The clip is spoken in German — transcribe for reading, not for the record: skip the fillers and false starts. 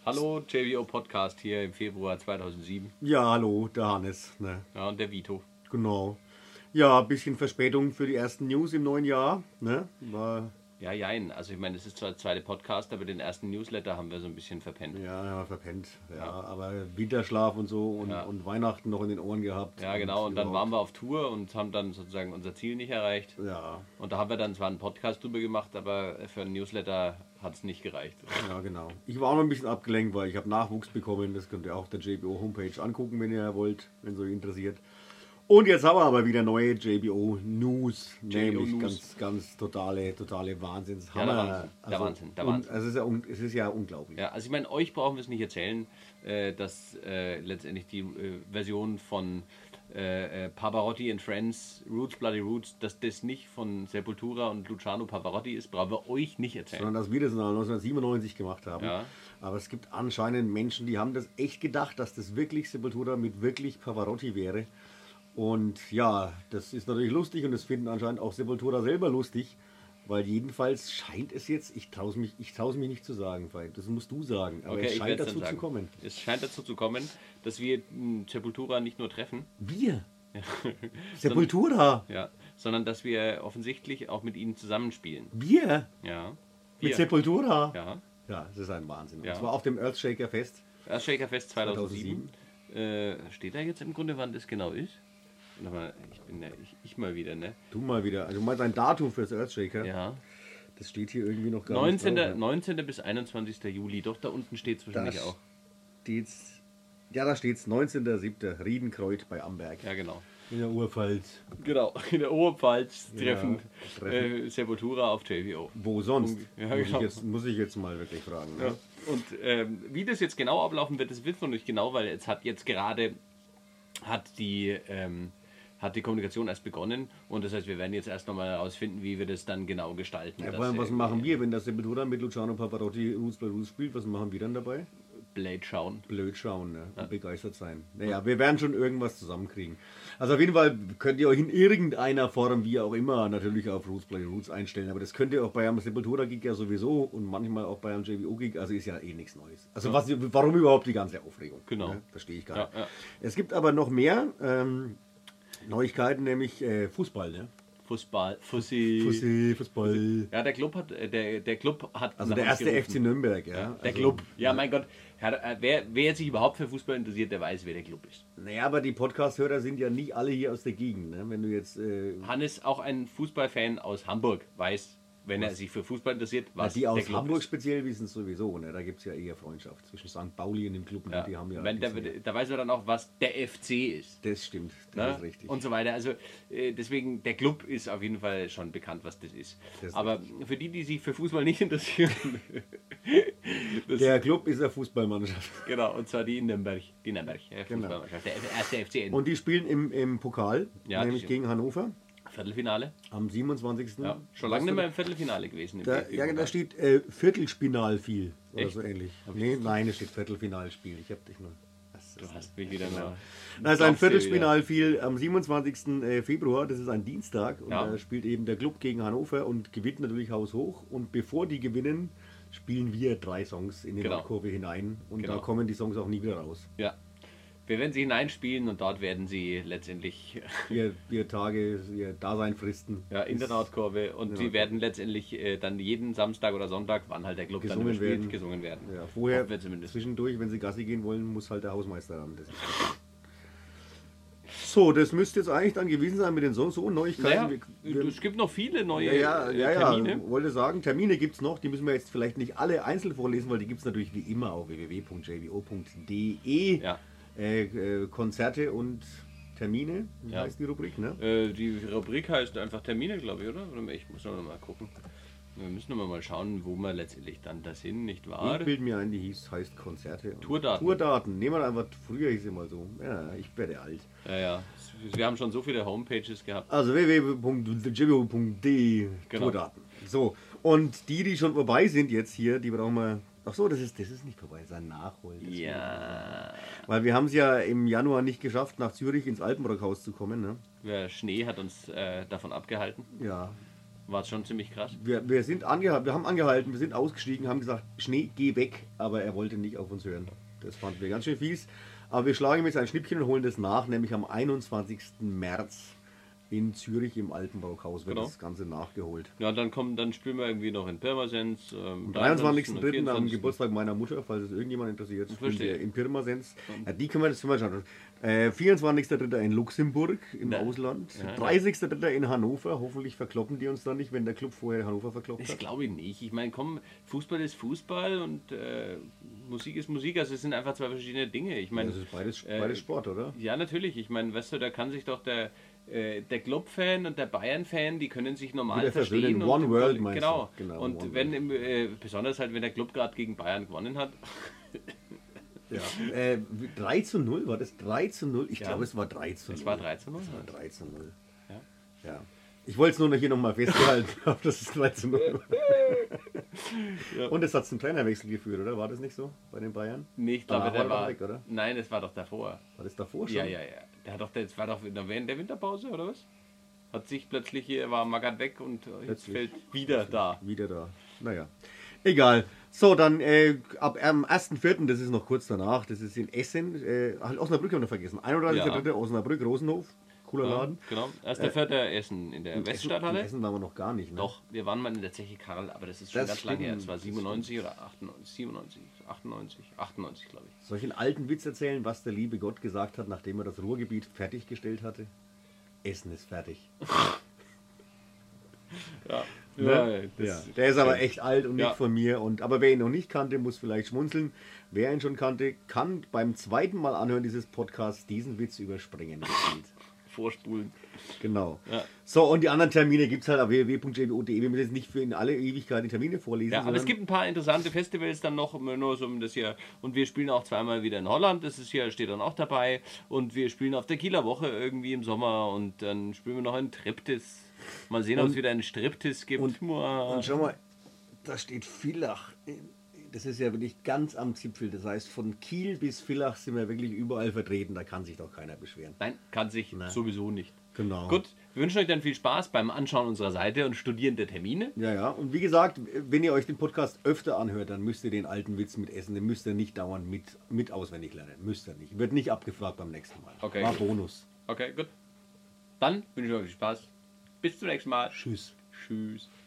Hallo, JBO Podcast hier im Februar 2007. Ja, hallo, der Hannes. Ne? Ja, und der Vito. Genau. Ja, ein bisschen Verspätung für die ersten News im neuen Jahr. Ne? Ja, jein. Also ich meine, das ist zwar der zweite Podcast, aber den ersten Newsletter haben wir so ein bisschen verpennt. Ja, verpennt. Ja, aber Winterschlaf und so und Weihnachten noch in den Ohren gehabt. Ja, genau. Und dann waren wir auf Tour und haben dann sozusagen unser Ziel nicht erreicht. Ja. Und da haben wir dann zwar einen Podcast drüber gemacht, aber für einen Newsletter hat es nicht gereicht. Ja, genau. Ich war auch noch ein bisschen abgelenkt, weil ich habe Nachwuchs bekommen. Das könnt ihr auch auf der JBO Homepage angucken, wenn ihr wollt, wenn es euch interessiert. Und jetzt haben wir aber wieder neue JBO News, nämlich News. ganz totale Wahnsinns. Ja, der Wahnsinn. Und es ist ja unglaublich. Ja, also ich meine, euch brauchen wir es nicht erzählen, dass letztendlich die Version von Pavarotti and Friends, Roots, Bloody Roots, dass das nicht von Sepultura und Luciano Pavarotti ist, brauchen wir euch nicht erzählen. Sondern dass wir das 1997 gemacht haben. Ja. Aber es gibt anscheinend Menschen, die haben das echt gedacht, dass das wirklich Sepultura mit wirklich Pavarotti wäre. Und ja, das ist natürlich lustig und das finden anscheinend auch Sepultura selber lustig, weil jedenfalls scheint es jetzt, ich traue es mich nicht zu sagen, Veit, das musst du sagen, aber Okay, es scheint ich werd's dazu dann zu sagen. kommen. Es scheint dazu zu kommen, dass wir Sepultura nicht nur treffen, Wir? Sepultura? ja, sondern dass wir offensichtlich auch mit ihnen zusammenspielen. Wir? Ja. Mit Wir. Sepultura? Ja. Ja, das ist ein Wahnsinn. Ja. Und zwar auf dem Earthshaker Fest. Earthshaker Fest 2007. Steht da jetzt im Grunde, wann das genau ist? Aber ich mal wieder, ne? Du mal wieder, also mal dein Datum fürs Earthshaker. Ja. Das steht hier irgendwie noch gar 19. nicht drauf. 19. bis 21. Juli. Doch, da unten steht es wahrscheinlich auch. Steht's, ja, da steht's 19.07. Riedenkreuth bei Amberg. Ja, genau. In der Urpfalz. Genau, in der Oberpfalz treffen treffen. Sepultura auf JBO. Wo sonst? Ja, genau. Muss ich jetzt mal wirklich fragen. Ne? Ja. Und wie das jetzt genau ablaufen wird, das wissen wir nicht genau, weil jetzt gerade hat die Kommunikation erst begonnen und das heißt, wir werden jetzt erst nochmal herausfinden, wie wir das dann genau gestalten. Ja, was machen wir, wenn das Sepultura mit Luciano Pavarotti Roots by Roots spielt? Was machen wir dann dabei? Blade schauen. Blöd schauen, ne? Und begeistert sein. Naja, wir werden schon irgendwas zusammenkriegen. Also auf jeden Fall könnt ihr euch in irgendeiner Form, wie auch immer, natürlich auf Roots by Roots einstellen. Aber das könnt ihr auch bei einem Sepultura-Gig ja sowieso und manchmal auch bei einem JBO-Gig. Also ist ja eh nichts Neues. Also warum überhaupt die ganze Aufregung? Genau. Ne? Verstehe ich gar nicht. Ja. Es gibt aber noch mehr Neuigkeiten, nämlich Fußball, ne? Fußball. Fußball. Ja, der Club hat Also nach der uns erste gerufen. FC Nürnberg, ja. Der Also, Club. Ja, mein Gott. Wer sich überhaupt für Fußball interessiert, der weiß, wer der Club ist. Naja, aber die Podcast-Hörer sind ja nicht alle hier aus der Gegend, ne? Wenn du jetzt... Hannes, auch ein Fußballfan aus Hamburg, weiß, wenn er sich für Fußball interessiert, was die der aus Club Hamburg ist. speziell wissen es sowieso, ne? Da gibt es ja eher Freundschaft zwischen St. Pauli und dem Club. Ne? Ja. Die haben ja Da weiß man dann auch, was der FC ist. das stimmt, das Ne? ist richtig. Und so weiter. Also deswegen, der Club ist auf jeden Fall schon bekannt, was das ist. Das ist Aber für die sich für Fußball nicht interessieren, Der Club ist eine Fußballmannschaft. genau, und zwar die in Nürnberg, Genau. Fußballmannschaft, der erste FCN. Und die spielen im Pokal, Ja, nämlich die- gegen Hannover Viertelfinale. am 27. Ja, schon lange nicht mehr im Viertelfinale gewesen. Da steht Viertelspinalspiel oder Echt? so ähnlich. Nein, es steht Viertelfinalspiel. Ich hab dich nur... Du hast mich wieder nur... Das ist ein Viertelfinalspiel am 27. Februar, das ist ein Dienstag und Ja. da spielt eben der Club gegen Hannover und gewinnt natürlich haushoch und bevor die gewinnen, spielen wir 3 Songs in die Genau. Nordkurve hinein und Genau. da kommen die Songs auch nie wieder raus. Ja. Wir werden sie hineinspielen und dort werden sie letztendlich Ihr Dasein fristen. ja, in der Nordkurve und sie werden letztendlich dann jeden Samstag oder Sonntag, wann halt der Club dann Gesungen überspielt, werden. gesungen werden. Ja, vorher, Hoffen wir zumindest. zwischendurch, wenn sie Gassi gehen wollen, muss halt der Hausmeister ran. Das ist so, das müsste jetzt eigentlich dann gewesen sein mit den Songs. So, Neuigkeiten. Naja, es gibt noch viele neue Termine. Wollte sagen, Termine gibt es noch. Die müssen wir jetzt vielleicht nicht alle einzeln vorlesen, weil die gibt es natürlich wie immer auf www.jbo.de. Ja. Konzerte und Termine, Ja. heißt die Rubrik, ne? Die Rubrik heißt einfach Termine, glaube ich, oder? Ich muss noch mal gucken. Wir müssen noch mal schauen, wo wir letztendlich dann das hin, nicht wahr? Ich bilde mir ein, die heißt Konzerte. Und Tourdaten. Tourdaten. Nehmen wir einfach, früher hieß sie mal so. Ja, ich werde alt. Ja. Wir haben schon so viele Homepages gehabt. Also www.jbo.de Genau. Tourdaten. So, und die schon vorbei sind jetzt hier, die brauchen wir... Ach so, das ist nicht vorbei, das ist ein Nachholen. Ja. Weil wir haben es ja im Januar nicht geschafft, nach Zürich ins Alpenbrockhaus zu kommen, ne? Der Schnee hat uns davon abgehalten. Ja. War schon ziemlich krass. Wir haben angehalten, wir sind ausgestiegen, haben gesagt, Schnee, geh weg, aber er wollte nicht auf uns hören. Das fanden wir ganz schön fies. Aber wir schlagen ihm jetzt ein Schnippchen und holen das nach, nämlich am 21. März in Zürich im Altenbrockhaus wird das Ganze nachgeholt. Ja, dann spielen wir irgendwie noch in Pirmasens. Am 23.03. am Geburtstag meiner Mutter, falls es irgendjemand interessiert, spielen wir in Pirmasens. Ja, die können wir das mal schauen. 24.03. in Luxemburg im Ausland. Ja, 30.03. in Hannover. Hoffentlich verkloppen die uns dann nicht, wenn der Club vorher Hannover verkloppt hat. Das glaube ich nicht. Ich meine, komm, Fußball ist Fußball und Musik ist Musik. Also es sind einfach zwei verschiedene Dinge. Ich meine, das ist beides Sport, oder? Ja, natürlich. Ich meine, weißt du, da kann sich doch der Club-Fan und der Bayern-Fan, die können sich normal verstehen. One World, meinst genau. du? Genau. Und wenn besonders halt, wenn der Club gerade gegen Bayern gewonnen hat. Ja. 3:0, war das 3:0? Ich glaube, es war 3:0. Es war 3:0? Es war 3:0. Ja. Ich wollte es nur noch hier nochmal festgehalten, dass es 3:0 war. Ja. Und es hat zum Trainerwechsel geführt, oder? War das nicht so bei den Bayern? Nee, ich glaube, der war weg, oder? Nein, es war doch davor. War das davor schon? Ja. Das war doch während der Winterpause, oder was? Hat sich plötzlich hier, war Magath weg und jetzt fällt wieder da. Wieder da. Naja. Egal. So, dann ab am 1.4., das ist noch kurz danach, das ist in Essen. Osnabrück haben wir noch vergessen. 31.3. Osnabrück, Rosenhof. Cooler Laden. Genau. 1.4. Essen in der Weststadthalle. In Essen waren wir noch gar nicht. Ne? Doch, wir waren mal in der Zeche Karl, aber das ist schon ganz lange her. Es war 97 oder 98, glaube ich. Soll ich einen alten Witz erzählen, was der liebe Gott gesagt hat, nachdem er das Ruhrgebiet fertiggestellt hatte? Essen ist fertig. Ja. Ne? Der ist aber echt alt und nicht von mir. Aber wer ihn noch nicht kannte, muss vielleicht schmunzeln. Wer ihn schon kannte, kann beim zweiten Mal anhören dieses Podcasts diesen Witz überspringen. Vorspulen. Genau. Ja. So, und die anderen Termine gibt es halt auf www.jwo.de. Wir müssen jetzt nicht für in alle Ewigkeit die Termine vorlesen. Ja, aber es gibt ein paar interessante Festivals dann noch, nur so um das hier. Und wir spielen auch zweimal wieder in Holland, das ist hier, steht dann auch dabei. Und wir spielen auf der Kieler Woche irgendwie im Sommer und dann spielen wir noch in Triptis. Mal sehen, ob es wieder einen Striptis gibt. Und schau mal, da steht Villach. Das ist ja wirklich ganz am Zipfel. Das heißt, von Kiel bis Villach sind wir wirklich überall vertreten. Da kann sich doch keiner beschweren. Nein, kann sich sowieso nicht. Genau. Gut, wir wünschen euch dann viel Spaß beim Anschauen unserer Seite und Studieren der Termine. Ja. Und wie gesagt, wenn ihr euch den Podcast öfter anhört, dann müsst ihr den alten Witz mit essen. Den müsst ihr nicht dauernd mit auswendig lernen. Müsst ihr nicht. Wird nicht abgefragt beim nächsten Mal. Okay. War Bonus. Okay, gut. Dann wünsche ich euch viel Spaß. Bis zum nächsten Mal. Tschüss. Tschüss.